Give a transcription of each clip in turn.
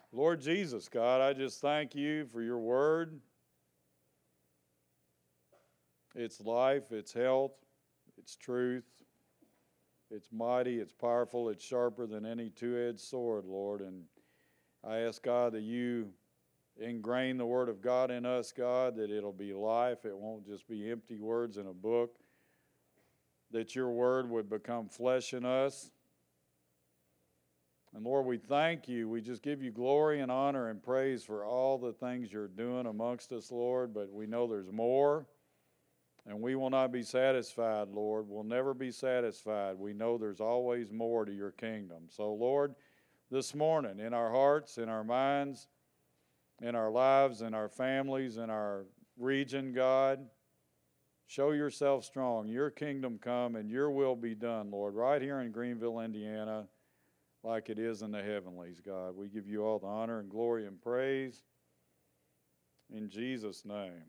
Lord Jesus, God, I just thank you for your word. It's life, it's health, it's truth. It's mighty, it's powerful, it's sharper than any two-edged sword, Lord. And I ask, God, that you ingrain the word of God in us, God, that it'll be life. It won't just be empty words in a book. That your word would become flesh in us. And Lord, we thank you. We just give you glory and honor and praise for all the things you're doing amongst us, Lord. But we know there's more. And we will not be satisfied, Lord. We'll never be satisfied. We know there's always more to your kingdom. So, Lord, this morning, in our hearts, in our minds, in our lives, in our families, in our region, God, show yourself strong. Your kingdom come and your will be done, Lord, right here in Greenville, Indiana, like it is in the heavenlies, God. We give you all the honor and glory and praise in Jesus' name.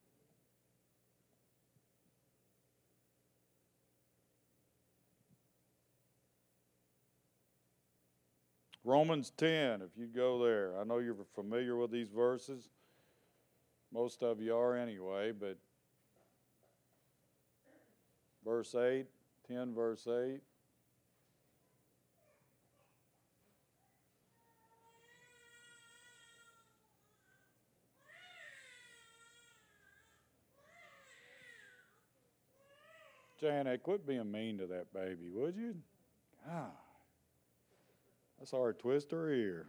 Romans 10, if you go there. I know you're familiar with these verses. Most of you are anyway, but verse 8, 10 verse 8. Janet, quit being mean to that baby, would you? God. That's hard to twist her ear.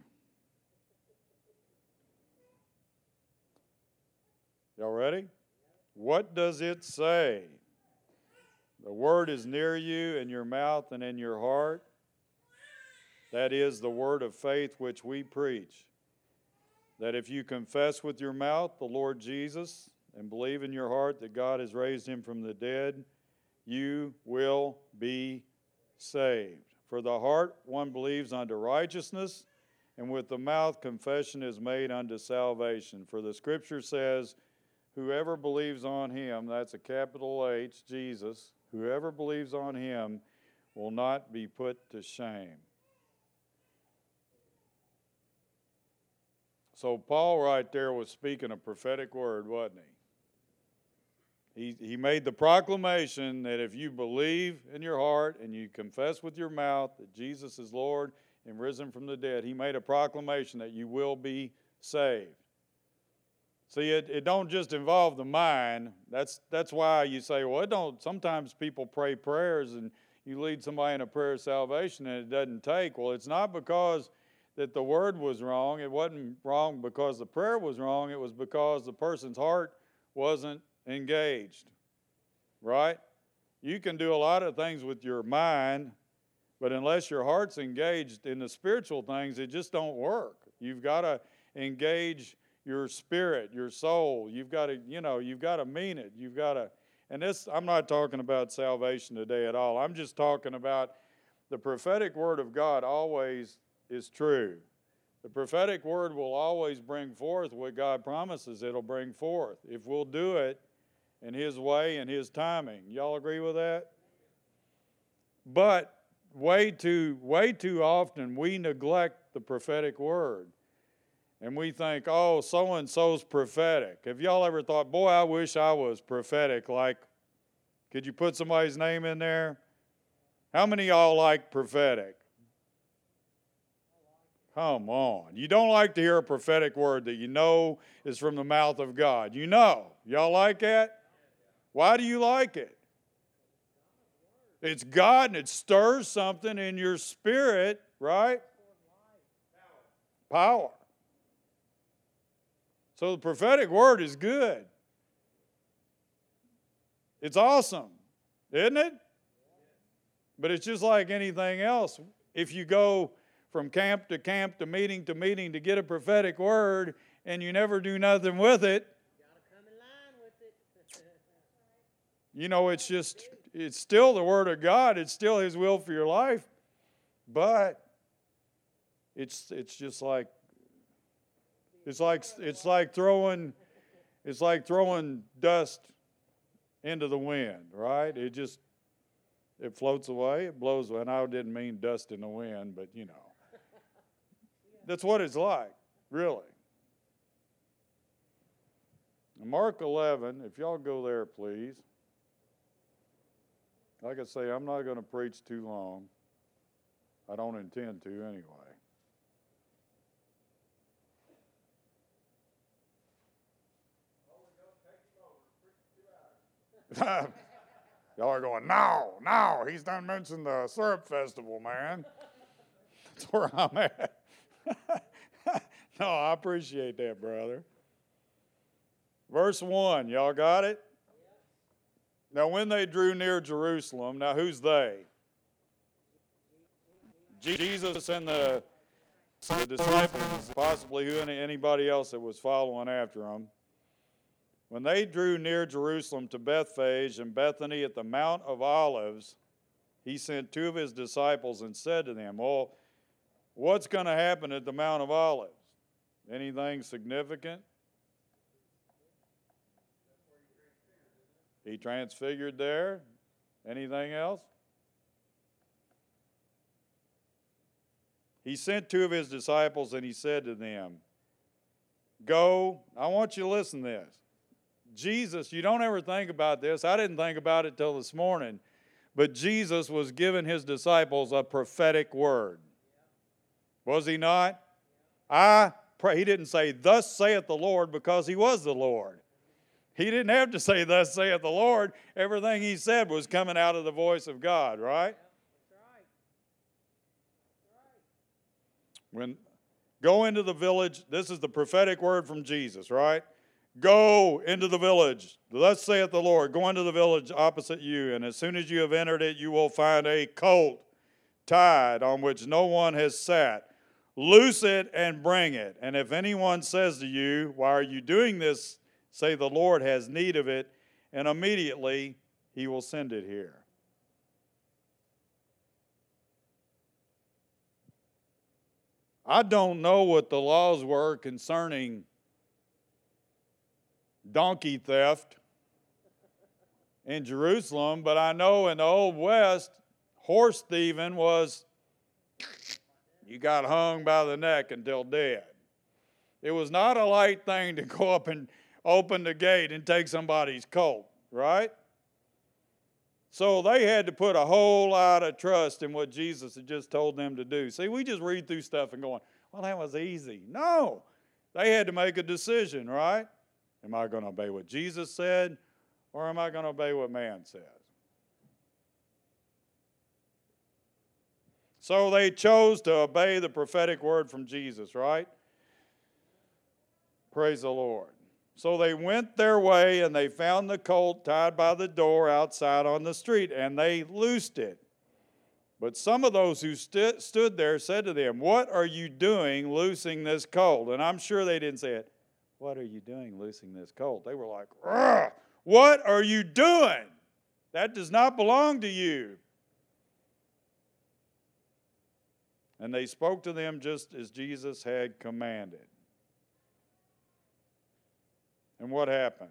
Y'all ready? What does it say? The word is near you, in your mouth and in your heart. That is the word of faith which we preach. That if you confess with your mouth the Lord Jesus and believe in your heart that God has raised him from the dead, you will be saved. For the heart one believes unto righteousness, and with the mouth confession is made unto salvation. For the scripture says, whoever believes on him, that's a capital H, Jesus, whoever believes on him will not be put to shame. So Paul right there was speaking a prophetic word, wasn't he? He made the proclamation that if you believe in your heart and you confess with your mouth that Jesus is Lord and risen from the dead, he made a proclamation that you will be saved. See, it don't just involve the mind. That's why you say, well, it don't. Sometimes people pray prayers and you lead somebody in a prayer of salvation and it doesn't take. Well, it's not because that the word was wrong. It wasn't wrong because the prayer was wrong. It was because the person's heart wasn't engaged, right? You can do a lot of things with your mind, but unless your heart's engaged in the spiritual things, it just don't work. You've got to engage your spirit, your soul. You've got to mean it. You've got to, and this, I'm not talking about salvation today at all. I'm just talking about the prophetic word of God always is true. The prophetic word will always bring forth what God promises it'll bring forth, if we'll do it in his way and his timing. Y'all agree with that? But way too often we neglect the prophetic word. And we think, oh, so-and-so's prophetic. Have y'all ever thought, boy, I wish I was prophetic? Like, could you put somebody's name in there? How many of y'all like prophetic? Come on. You don't like to hear a prophetic word that you know is from the mouth of God. You know. Y'all like that? Why do you like it? It's God and it stirs something in your spirit, right? Power. So the prophetic word is good. It's awesome, isn't it? But it's just like anything else. If you go from camp to meeting to get a prophetic word and you never do nothing with it, you know, it's still the word of God. It's still his will for your life. But it's just like it's like throwing dust into the wind, right? It floats away, it blows away. And I didn't mean dust in the wind, but you know. That's what it's like. Really. Mark 11, if y'all go there, please. Like I say, I'm not going to preach too long. I don't intend to anyway. Y'all are going, no, he's done mentioned the syrup festival, man. That's where I'm at. No, I appreciate that, brother. Verse 1, y'all got it? Now, when they drew near Jerusalem, now who's they? Jesus and the disciples, possibly anybody else that was following after them. When they drew near Jerusalem to Bethphage and Bethany at the Mount of Olives, he sent two of his disciples and said to them, well, what's going to happen at the Mount of Olives? Anything significant? He transfigured there. Anything else? He sent two of his disciples and he said to them, go, I want you to listen to this. Jesus, you don't ever think about this. I didn't think about it till this morning. But Jesus was giving his disciples a prophetic word. Was he not? He didn't say, thus saith the Lord, because he was the Lord. He didn't have to say, thus saith the Lord. Everything he said was coming out of the voice of God, right? Go into the village. This is the prophetic word from Jesus, right? Go into the village. Thus saith the Lord. Go into the village opposite you, and as soon as you have entered it, you will find a colt tied on which no one has sat. Loose it and bring it. And if anyone says to you, why are you doing this? Say the Lord has need of it, and immediately he will send it here. I don't know what the laws were concerning donkey theft in Jerusalem, but I know in the Old West, horse thieving was, you got hung by the neck until dead. It was not a light thing to go up and open the gate and take somebody's colt, right? So they had to put a whole lot of trust in what Jesus had just told them to do. See, we just read through stuff and going, well, that was easy. No, they had to make a decision, right? Am I going to obey what Jesus said, or am I going to obey what man says? So they chose to obey the prophetic word from Jesus, right? Praise the Lord. So they went their way, and they found the colt tied by the door outside on the street, and they loosed it. But some of those who stood there said to them, what are you doing loosing this colt? And I'm sure they didn't say it. What are you doing loosing this colt? They were like, ugh, what are you doing? That does not belong to you. And they spoke to them just as Jesus had commanded. And what happened?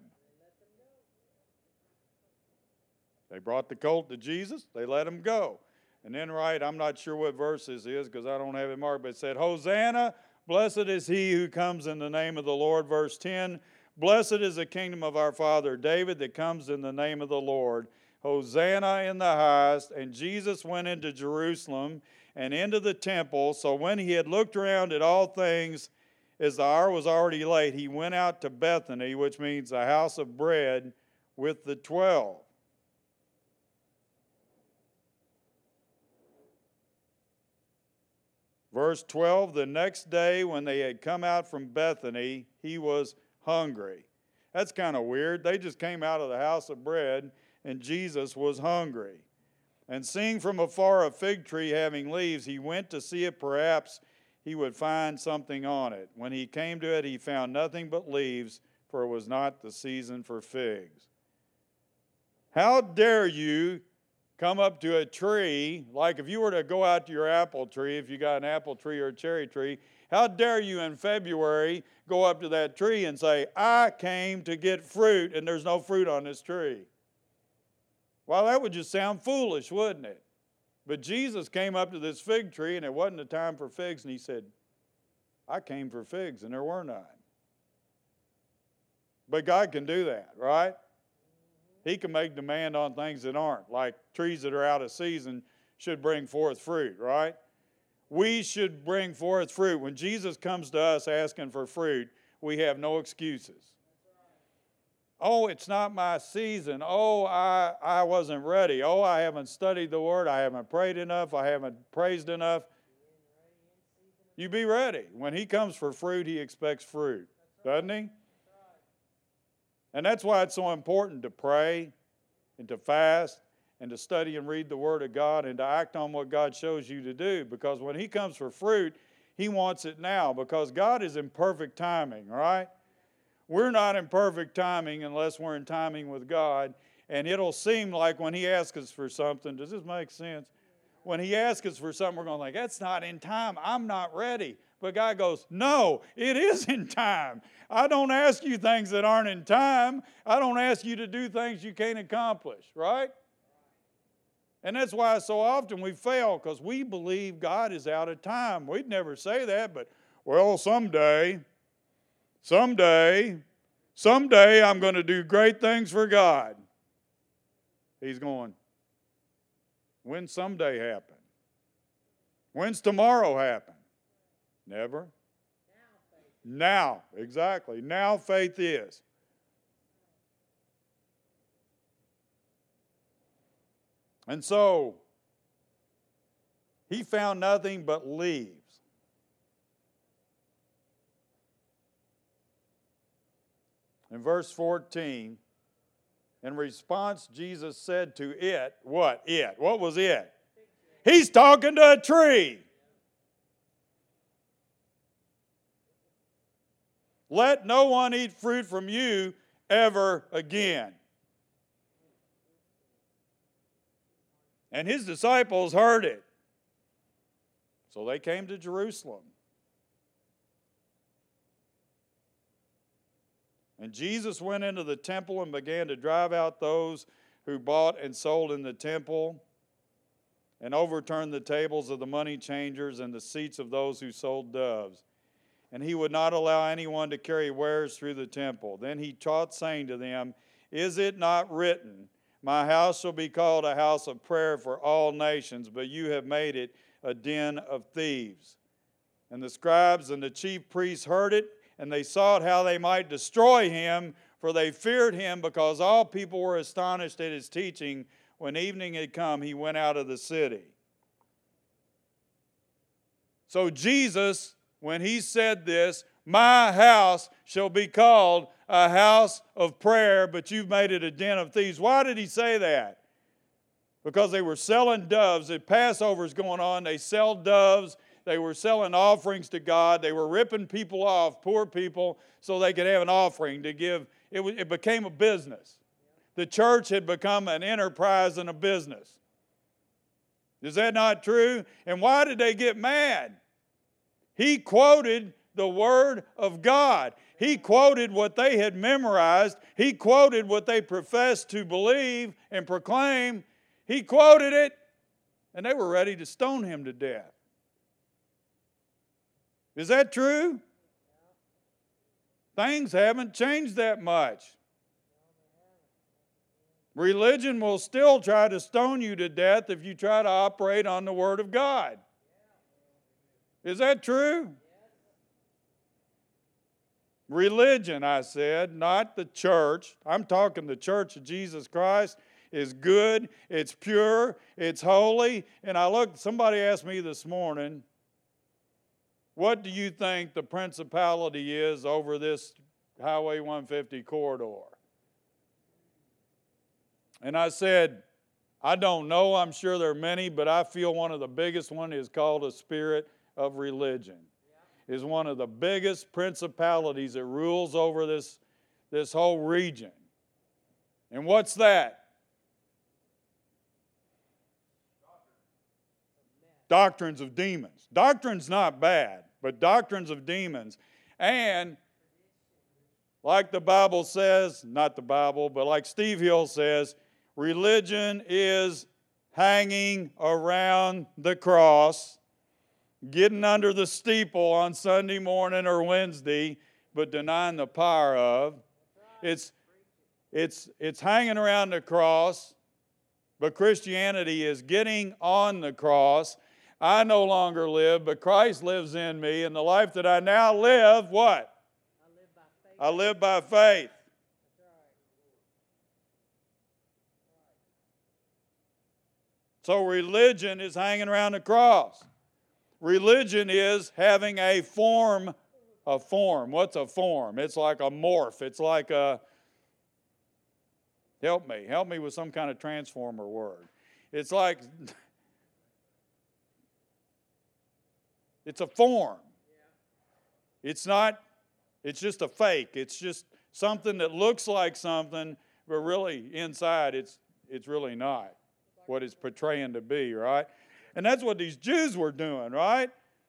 They brought the colt to Jesus. They let him go. And then, right, I'm not sure what verse this is because I don't have it marked, but it said, Hosanna, blessed is he who comes in the name of the Lord. Verse 10, blessed is the kingdom of our father David that comes in the name of the Lord. Hosanna in the highest. And Jesus went into Jerusalem and into the temple. So when he had looked around at all things, as the hour was already late, he went out to Bethany, which means the house of bread, with the 12. Verse 12, the next day when they had come out from Bethany, he was hungry. That's kind of weird. They just came out of the house of bread, and Jesus was hungry. And seeing from afar a fig tree having leaves, he went to see if perhaps he would find something on it. When he came to it, he found nothing but leaves, for it was not the season for figs. How dare you come up to a tree, like if you were to go out to your apple tree, if you got an apple tree or a cherry tree, how dare you in February go up to that tree and say, I came to get fruit and there's no fruit on this tree? Well, that would just sound foolish, wouldn't it? But Jesus came up to this fig tree and it wasn't the time for figs and he said, I came for figs and there were none. But God can do that, right? He can make demand on things that aren't, like trees that are out of season should bring forth fruit, right? We should bring forth fruit. When Jesus comes to us asking for fruit, we have no excuses. Oh, it's not my season. Oh, I wasn't ready. Oh, I haven't studied the Word. I haven't prayed enough. I haven't praised enough. You be ready. When He comes for fruit, He expects fruit, doesn't He? And that's why it's so important to pray and to fast and to study and read the Word of God and to act on what God shows you to do. Because when He comes for fruit, He wants it now, because God is in perfect timing, right? We're not in perfect timing unless we're in timing with God. And it'll seem like when He asks us for something, does this make sense? When He asks us for something, we're going like, that's not in time. I'm not ready. But God goes, no, it is in time. I don't ask you things that aren't in time. I don't ask you to do things you can't accomplish, right? And that's why so often we fail, because we believe God is out of time. We'd never say that, but, well, someday I'm going to do great things for God. He's going, when's someday happen? When's tomorrow happen? Never. Now, exactly. Now faith is. And so, he found nothing but leaves. In verse 14, in response, Jesus said to it, what? It. What was it? He's talking to a tree. Let no one eat fruit from you ever again. And his disciples heard it. So they came to Jerusalem. And Jesus went into the temple and began to drive out those who bought and sold in the temple, and overturned the tables of the money changers and the seats of those who sold doves. And he would not allow anyone to carry wares through the temple. Then he taught, saying to them, is it not written, my house shall be called a house of prayer for all nations, but you have made it a den of thieves? And the scribes and the chief priests heard it, and they sought how they might destroy him, for they feared him, because all people were astonished at his teaching. When evening had come, he went out of the city. So Jesus, when he said this, my house shall be called a house of prayer, but you've made it a den of thieves. Why did he say that? Because they were selling doves. At Passover's going on, they sell doves. They were selling offerings to God. They were ripping people off, poor people, so they could have an offering to give. It became a business. The church had become an enterprise and a business. Is that not true? And why did they get mad? He quoted the Word of God. He quoted what they had memorized. He quoted what they professed to believe and proclaim. He quoted it, and they were ready to stone him to death. Is that true? Things haven't changed that much. Religion will still try to stone you to death if you try to operate on the Word of God. Is that true? Religion, I said, not the church. I'm talking the church of Jesus Christ is good, it's pure, it's holy. And somebody asked me this morning, what do you think the principality is over this Highway 150 corridor? And I said, I don't know. I'm sure there are many, but I feel one of the biggest one is called a spirit of religion. Is one of the biggest principalities that rules over this whole region. And what's that? Doctrines of demons. Doctrine's not bad, but doctrines of demons. And like the Bible says, not the Bible, but like Steve Hill says, religion is hanging around the cross, getting under the steeple on Sunday morning or Wednesday, but denying the power of. It's hanging around the cross, but Christianity is getting on the cross. I no longer live, but Christ lives in me, and the life that I now live, what? I live by faith. So religion is hanging around the cross. Religion is having a form. A form. What's a form? It's like a morph. It's like a, help me with some kind of transformer word. It's like, it's a form. It's not, it's just a fake. It's just something that looks like something, but really inside it's really not what it's portraying to be, right? And that's what these Jews were doing, right?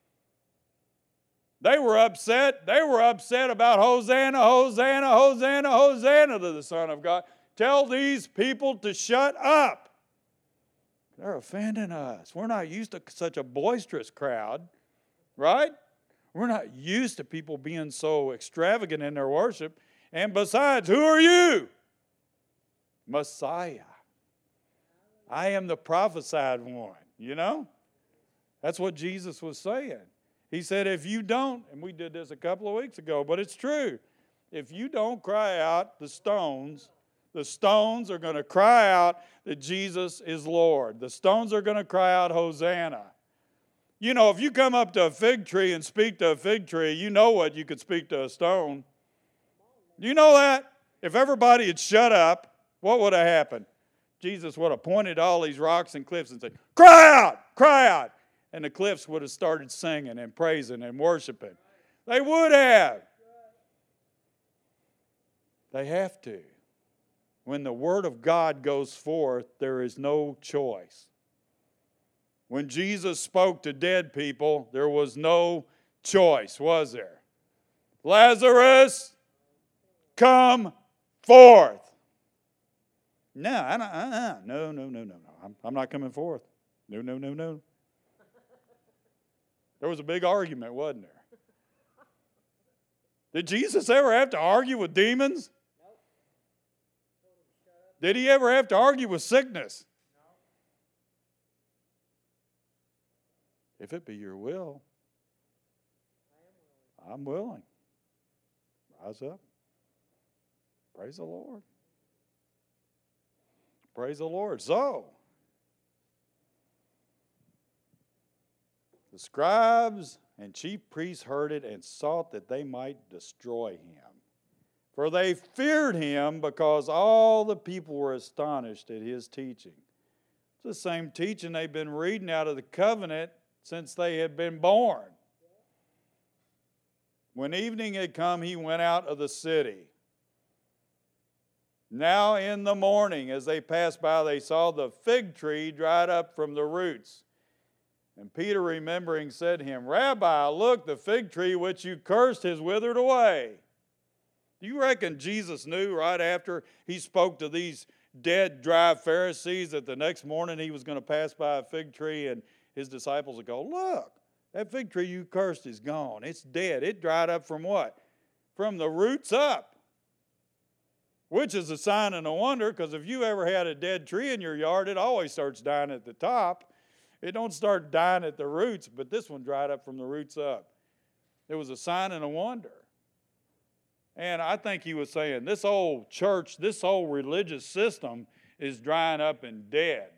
They were upset. They were upset about Hosanna, Hosanna, Hosanna, Hosanna to the Son of God. Tell these people to shut up. They're offending us. We're not used to such a boisterous crowd, right? We're not used to people being so extravagant in their worship. And besides, who are you? Messiah. I am the prophesied one, you know? That's what Jesus was saying. He said, if you don't, and we did this a couple of weeks ago, but it's true. If you don't cry out, the stones are going to cry out that Jesus is Lord. The stones are going to cry out, Hosanna. You know, if you come up to a fig tree and speak to a fig tree, you know what you could speak to a stone. Do you know that? If everybody had shut up, what would have happened? Jesus would have pointed to all these rocks and cliffs and said, cry out, cry out. And the cliffs would have started singing and praising and worshiping. They would have. They have to. When the Word of God goes forth, there is no choice. When Jesus spoke to dead people, there was no choice, was there? Lazarus, come forth. No, no. I'm not coming forth. No. There was a big argument, wasn't there? Did Jesus ever have to argue with demons? Did he ever have to argue with sickness? If it be your will, I'm willing. Rise up. Praise the Lord. Praise the Lord. So, the scribes and chief priests heard it and sought that they might destroy him. For they feared him because all the people were astonished at his teaching. It's the same teaching they've been reading out of the covenant since they had been born. When evening had come, he went out of the city. Now in the morning, as they passed by, they saw the fig tree dried up from the roots. And Peter, remembering, said to him, Rabbi, look, the fig tree which you cursed has withered away. Do you reckon Jesus knew right after he spoke to these dead, dry Pharisees that the next morning he was going to pass by a fig tree and his disciples would go, look, that fig tree you cursed is gone. It's dead. It dried up from what? From the roots up. Which is a sign and a wonder, because if you ever had a dead tree in your yard, it always starts dying at the top. It don't start dying at the roots, but this one dried up from the roots up. It was a sign and a wonder. And I think he was saying, this old church, this old religious system is drying up and dead.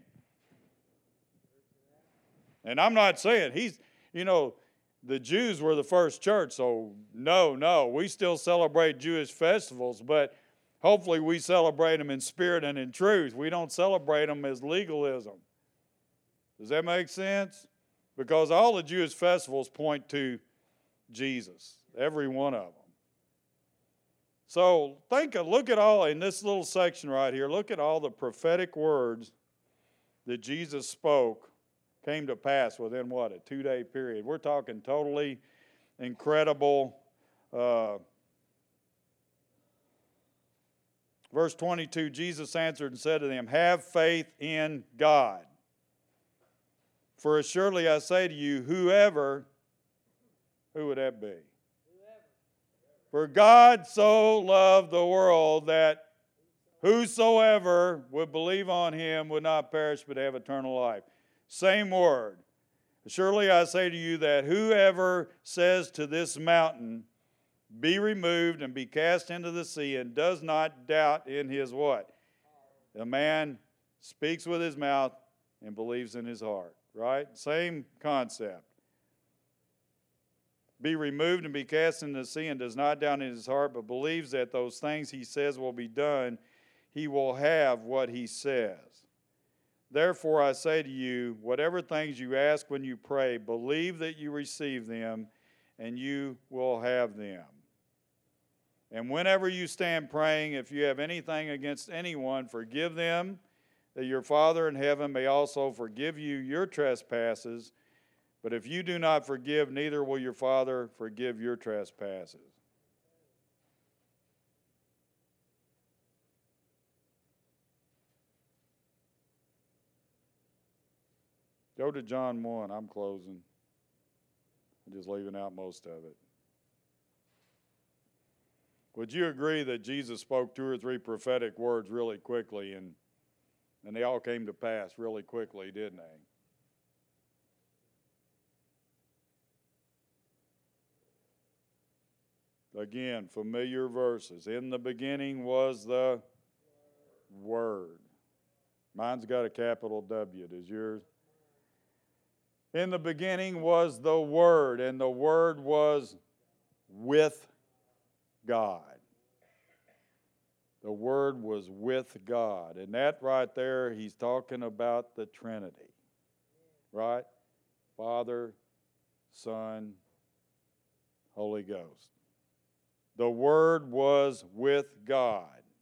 And I'm not saying the Jews were the first church, so no, we still celebrate Jewish festivals, but hopefully we celebrate them in spirit and in truth. We don't celebrate them as legalism. Does that make sense? Because all the Jewish festivals point to Jesus, every one of them. So look at all, in this little section right here, look at all the prophetic words that Jesus spoke came to pass within what, a 2-day period. We're talking totally incredible. Verse 22, Jesus answered and said to them, have faith in God. For assuredly I say to you, whoever, who would that be? For God so loved the world that whosoever would believe on him would not perish but have eternal life. Same word. Surely I say to you that whoever says to this mountain, be removed and be cast into the sea, and does not doubt in his what? The man speaks with his mouth and believes in his heart, right? Same concept. Be removed and be cast into the sea, and does not doubt in his heart, but believes that those things he says will be done, he will have what he says. Therefore I say to you, whatever things you ask when you pray, believe that you receive them, and you will have them. And whenever you stand praying, if you have anything against anyone, forgive them, that your Father in heaven may also forgive you your trespasses. But if you do not forgive, neither will your Father forgive your trespasses. Go to John 1. I'm closing. I'm just leaving out most of it. Would you agree that Jesus spoke 2 or 3 prophetic words really quickly, and they all came to pass really quickly, didn't they? Again, familiar verses. In the beginning was the Word. Mine's got a capital W. Does yours? In the beginning was the Word, and the Word was with God. The Word was with God. And that right there, he's talking about the Trinity. Right? Father, Son, Holy Ghost. The Word was with God.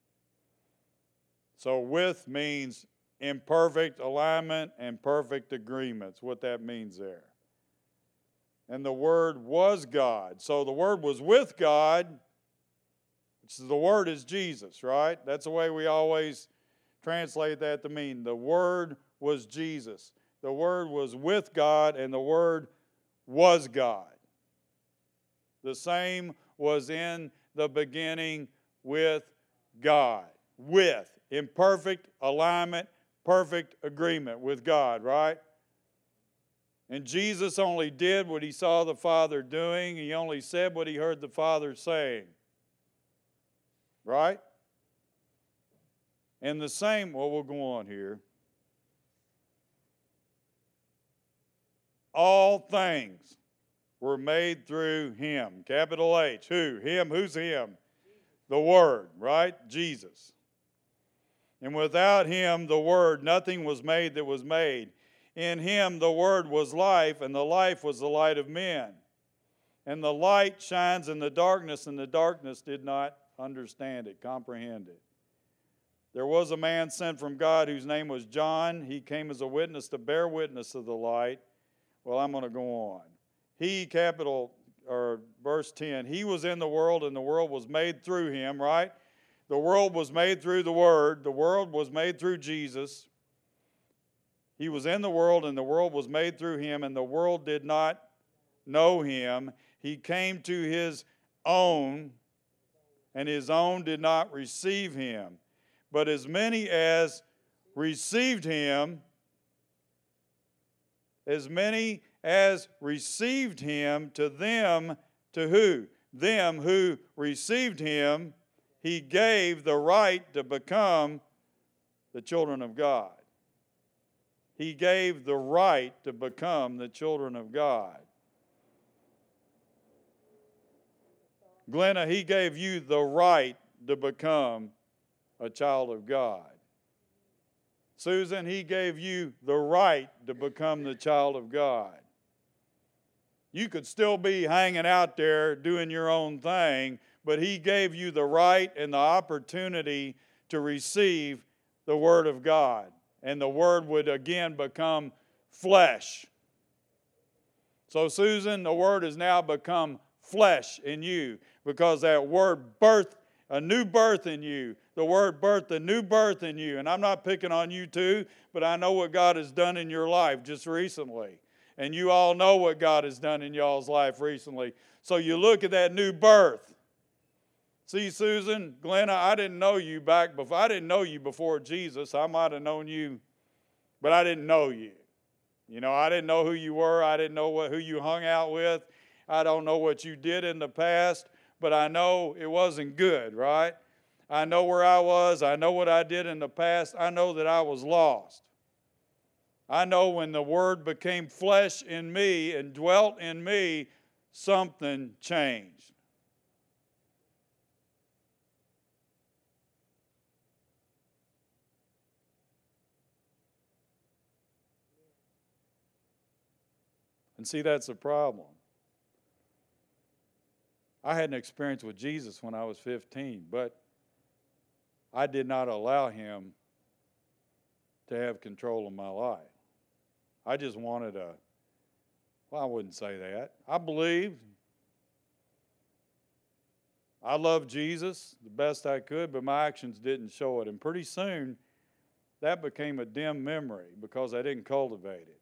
So with means in perfect alignment and perfect agreement. That's what that means there. And the Word was God. So the Word was with God. The Word is Jesus, right? That's the way we always translate that to mean. The Word was Jesus. The Word was with God, and the Word was God. The same was in the beginning with God. With, in perfect alignment, perfect agreement with God, right? And Jesus only did what he saw the Father doing. He only said what he heard the Father saying. Right? And the same, well, we'll go on here. All things were made through him. Capital H. Who? Him. Who's him? The Word, right? Jesus. And without him, the Word, nothing was made that was made. In him, the Word was life, and the life was the light of men. And the light shines in the darkness, and the darkness did not understand it, comprehend it. There was a man sent from God whose name was John. He came as a witness to bear witness of the light. Well, I'm going to go on. He, verse 10, he was in the world, and the world was made through him, right? The world was made through the Word. The world was made through Jesus. He was in the world, and the world was made through him, and the world did not know him. He came to his own, and his own did not receive him. But as many as received him, to them, to who? Them who received him, he gave the right to become the children of God. He gave the right to become the children of God. Glenna, he gave you the right to become a child of God. Susan, he gave you the right to become the child of God. You could still be hanging out there doing your own thing, but he gave you the right and the opportunity to receive the Word of God. And the Word would again become flesh. So Susan, the Word has now become flesh in you because that Word birthed A new birth in you. The word birth, a new birth in you. And I'm not picking on you too, but I know what God has done in your life just recently. And you all know what God has done in y'all's life recently. So you look at that new birth. See, Susan, Glenna, I didn't know you before Jesus. I might have known you, but I didn't know you. You know, I didn't know who you were. I didn't know who you hung out with. I don't know what you did in the past, but I know it wasn't good, right? I know where I was. I know what I did in the past. I know that I was lost. I know when the Word became flesh in me and dwelt in me, something changed. And see, that's the problem. I had an experience with Jesus when I was 15, but I did not allow him to have control of my life. I just wanted I wouldn't say that. I believed. I loved Jesus the best I could, but my actions didn't show it. And pretty soon, that became a dim memory because I didn't cultivate it.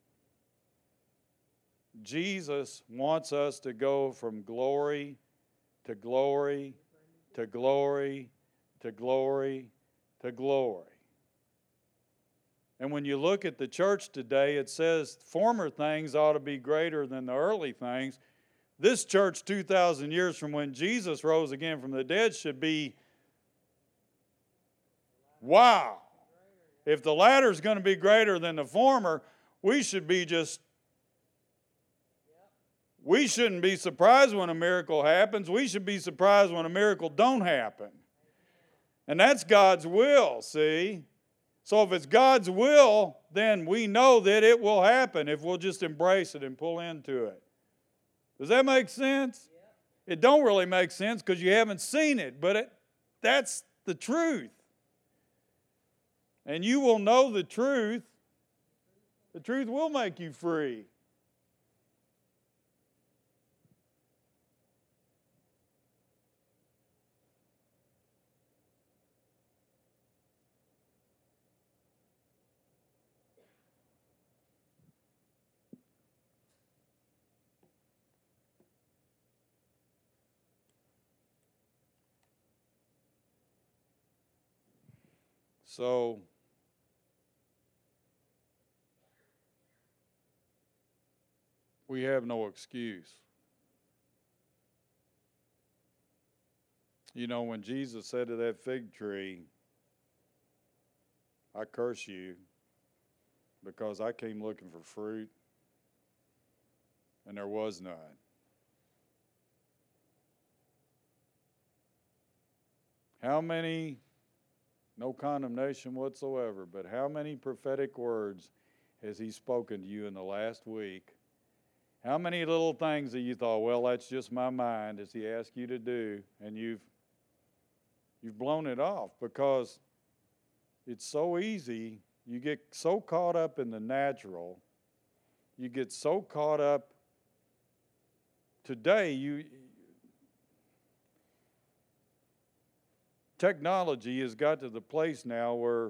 Jesus wants us to go from glory to glory to glory to glory to glory. And when you look at the church today, it says former things ought to be greater than the early things. This church 2,000 years from when Jesus rose again from the dead should be, wow. If the latter is going to be greater than the former, we shouldn't be surprised when a miracle happens. We should be surprised when a miracle don't happen. And that's God's will, see? So if it's God's will, then we know that it will happen if we'll just embrace it and pull into it. Does that make sense? It don't really make sense because you haven't seen it, but that's the truth. And you will know the truth. The truth will make you free. So, we have no excuse. You know, when Jesus said to that fig tree, I curse you because I came looking for fruit and there was none. How many, no condemnation whatsoever, but how many prophetic words has he spoken to you in the last week? How many little things that you thought, well, that's just my mind, as he asked you to do, and you've blown it off because it's so easy. You get so caught up in the natural. You get so caught up. Today, technology has got to the place now where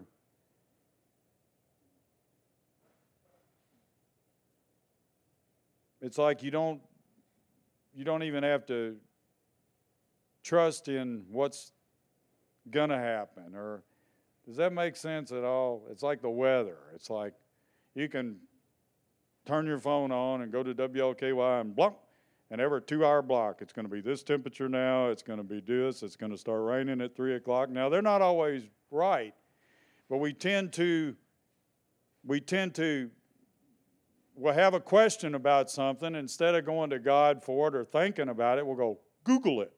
it's like you don't even have to trust in what's going to happen. Or does that make sense at all? It's like the weather. It's like you can turn your phone on and go to WLKY and blunk, and every 2-hour block, it's going to be this temperature now, it's going to be this, it's going to start raining at 3 o'clock. Now, they're not always right, but we tend to we'll have a question about something. Instead of going to God for it or thinking about it, we'll go Google it.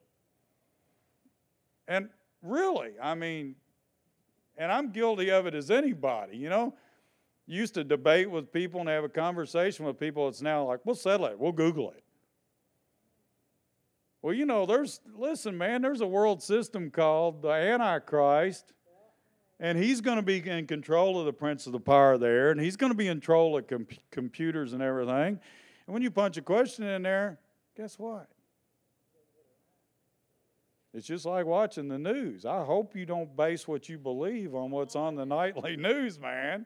And really, I mean, and I'm guilty of it as anybody, you know. You used to debate with people and have a conversation with people. It's now like, we'll settle it. We'll Google it. Well, you know, there's a world system called the Antichrist. And he's going to be in control of the prince of the power there, and he's going to be in control of computers and everything. And when you punch a question in there, guess what? It's just like watching the news. I hope you don't base what you believe on what's on the nightly news, man.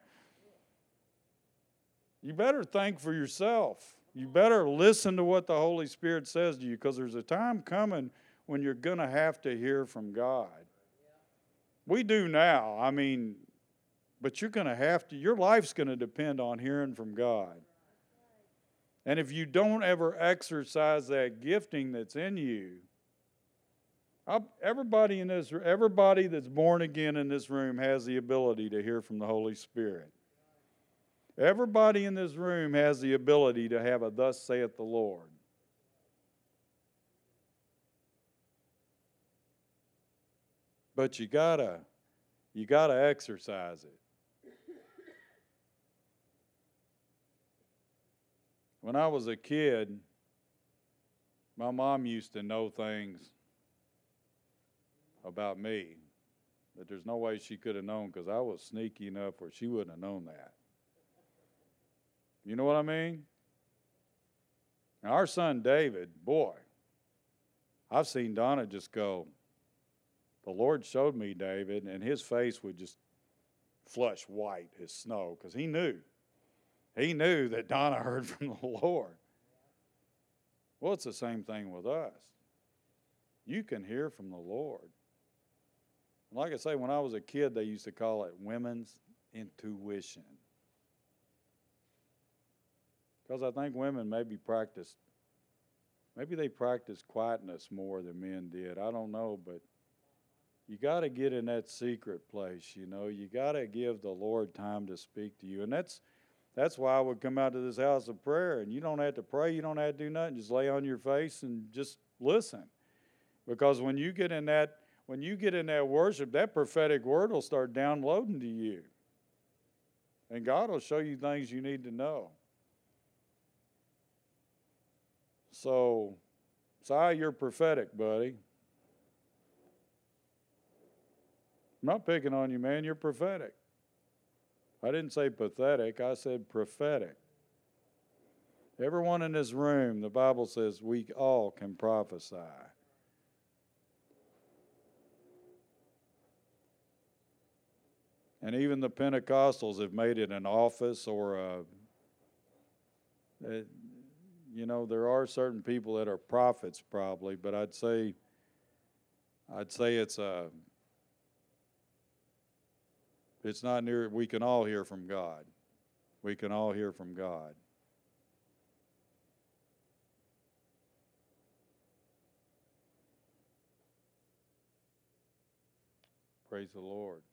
You better think for yourself. You better listen to what the Holy Spirit says to you, because there's a time coming when you're going to have to hear from God. We do now, but you're going to have to. Your life's going to depend on hearing from God. And if you don't ever exercise that gifting that's in you, everybody that's born again in this room has the ability to hear from the Holy Spirit. Everybody in this room has the ability to have a "thus saith the Lord." But you gotta exercise it. When I was a kid, my mom used to know things about me that there's no way she could have known, because I was sneaky enough where she wouldn't have known that. You know what I mean? Now, our son David, boy, I've seen Donna just go, "The Lord showed me David," and his face would just flush white as snow, because he knew that Donna heard from the Lord. Well, it's the same thing with us. You can hear from the Lord. Like I say, when I was a kid, they used to call it women's intuition. Because I think women maybe they practiced quietness more than men did. I don't know, but you got to get in that secret place, you know. You got to give the Lord time to speak to you. And that's why I would come out to this house of prayer, and you don't have to pray, you don't have to do nothing. Just lay on your face and just listen. Because when you get in that worship, that prophetic word will start downloading to you. And God will show you things you need to know. So, Si, you're prophetic, buddy. I'm not picking on you, man. You're prophetic. I didn't say pathetic. I said prophetic. Everyone in this room, the Bible says we all can prophesy. And even the Pentecostals have made it an office or there are certain people that are prophets probably, but I'd say it's not near. We can all hear from God. We can all hear from God. Praise the Lord.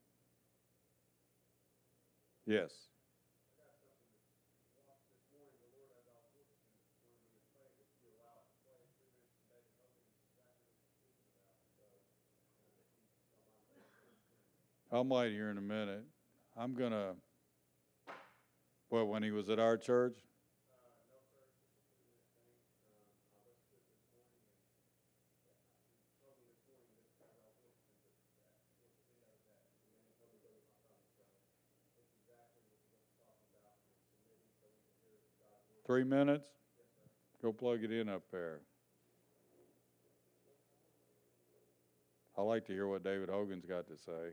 Yes. I might here in a minute. I'm going to, when he was at our church? Three minutes? Go plug it in up there. I like to hear what David Hogan's got to say.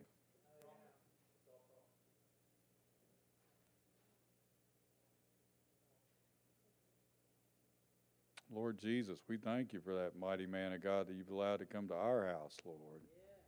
Lord Jesus, we thank you for that mighty man of God that you've allowed to come to our house, Lord.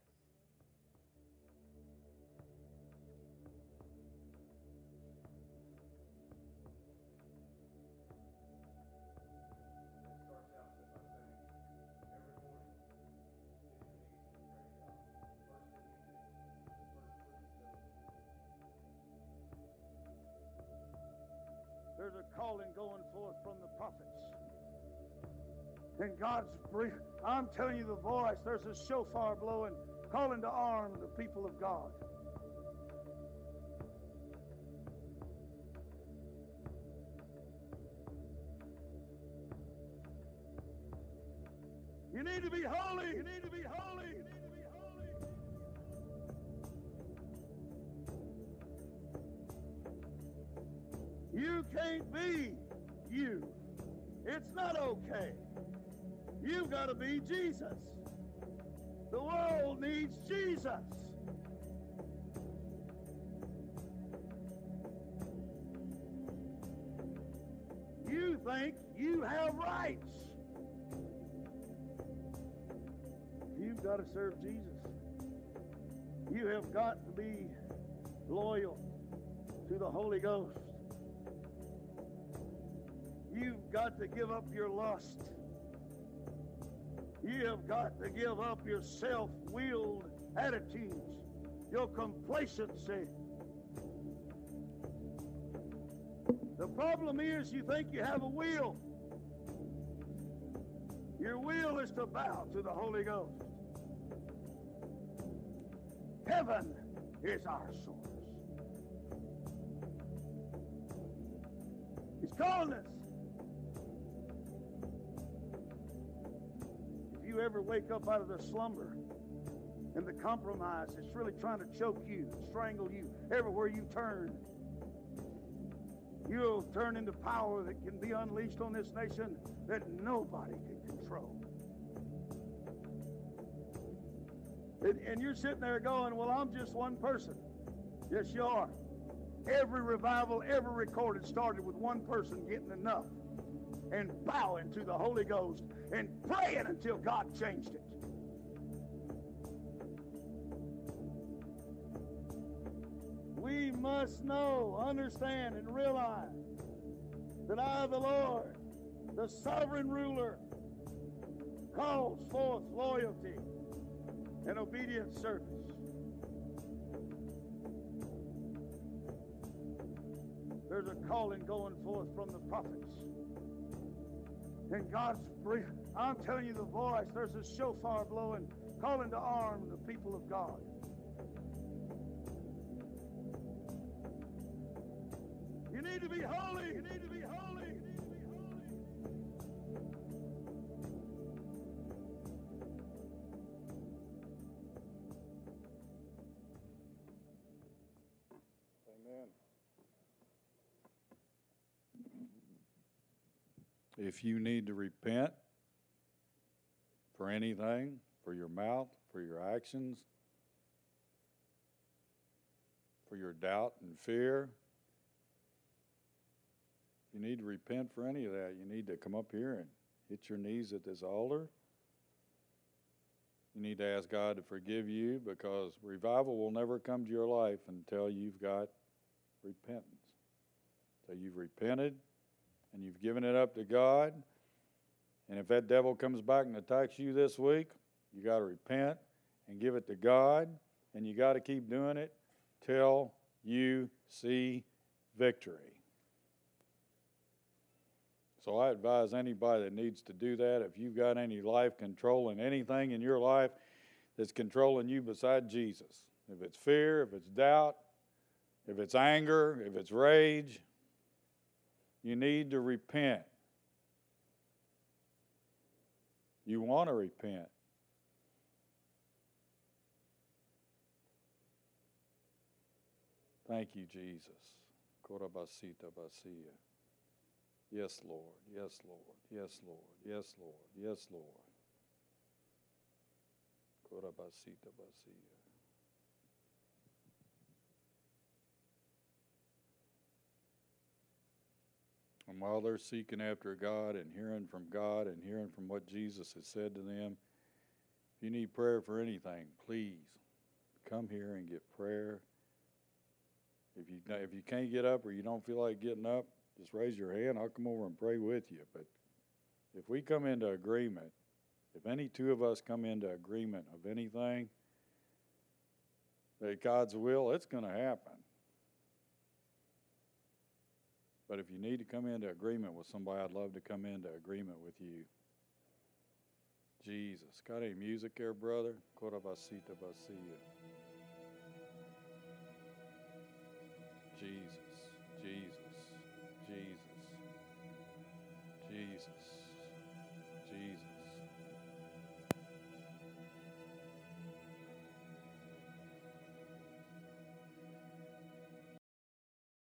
There's a calling going forth from the prophets. And I'm telling you the voice, there's a shofar blowing, calling to arm the people of God. You need to be holy. You need to be holy. You need to be holy. You can't be you. It's not okay. You've got to be Jesus. The world needs Jesus. You think you have rights. You've got to serve Jesus. You have got to be loyal to the Holy Ghost. You've got to give up your lust. You have got to give up your self-willed attitudes, your complacency. The problem is you think you have a will. Your will is to bow to the Holy Ghost. Heaven is our source. He's calling us. If you ever wake up out of the slumber and the compromise is really trying to choke you, strangle you, everywhere you turn, you'll turn into power that can be unleashed on this nation that nobody can control. And you're sitting there going, well, I'm just one person. Yes, you are. Every revival ever recorded started with one person getting enough and bowing to the Holy Ghost and praying until God changed it. We must know, understand, and realize that I, the Lord, the sovereign ruler, calls forth loyalty and obedient service. There's a calling going forth from the prophets. And God's free. I'm telling you the voice. There's a shofar blowing, calling to arm the people of God. You need to be holy. You need to be holy. You need to be holy. Amen. If you need to repent for anything, for your mouth, for your actions, for your doubt and fear, you need to repent for any of that. You need to come up here and hit your knees at this altar. You need to ask God to forgive you, because revival will never come to your life until you've got repentance. So you've repented and you've given it up to God. And if that devil comes back and attacks you this week, you got to repent and give it to God, and you got to keep doing it till you see victory. So I advise anybody that needs to do that, if you've got any life controlling anything in your life that's controlling you beside Jesus, if it's fear, if it's doubt, if it's anger, if it's rage, you need to repent. You want to repent. Thank you, Jesus. Korabasita basia. Yes, Lord. Yes, Lord. Yes, Lord. Yes, Lord. Yes, Lord. Korabasita basia. And while they're seeking after God and hearing from God and hearing from what Jesus has said to them, if you need prayer for anything, please come here and get prayer. If you can't get up or you don't feel like getting up, just raise your hand. I'll come over and pray with you. But if we come into agreement, if any two of us come into agreement of anything, that God's will, it's going to happen. But if you need to come into agreement with somebody, I'd love to come into agreement with you. Jesus. Got any music there, brother? Korabasita basia. Jesus.